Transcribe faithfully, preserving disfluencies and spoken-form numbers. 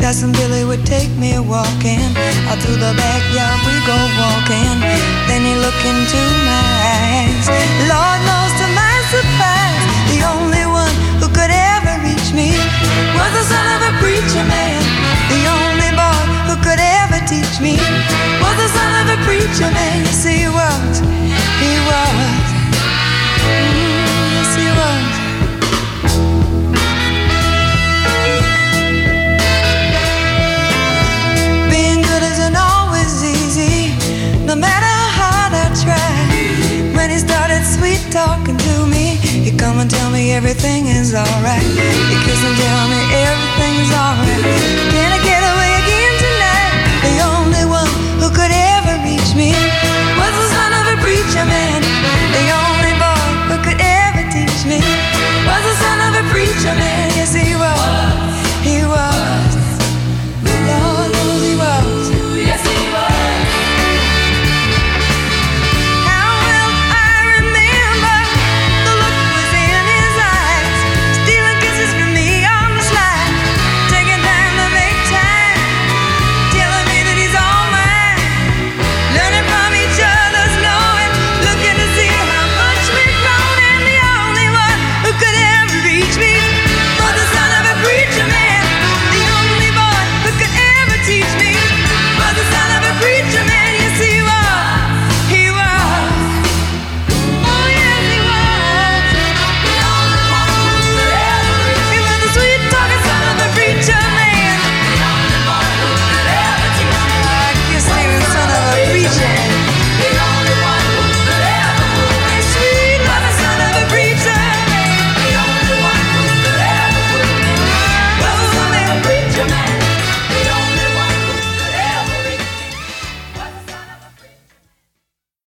Cousin Billy would take me walking. Out through the backyard we go walking. Then he looked into my eyes. Lord knows to my surprise, the only one who could ever reach me was the son of a preacher man. The only boy who could ever teach me was the son of a preacher man. Yes, he was, he was. Mm, yes, he was. Being good isn't always easy, no matter how hard I try. When he started sweet talking to me, he'd come and tell me everything is alright. He'd kiss and tell me everything's alright. Can I get away again tonight? The only one who could ever reach me was the son of a preacher man. The only boy who could ever teach me was the son of a preacher man.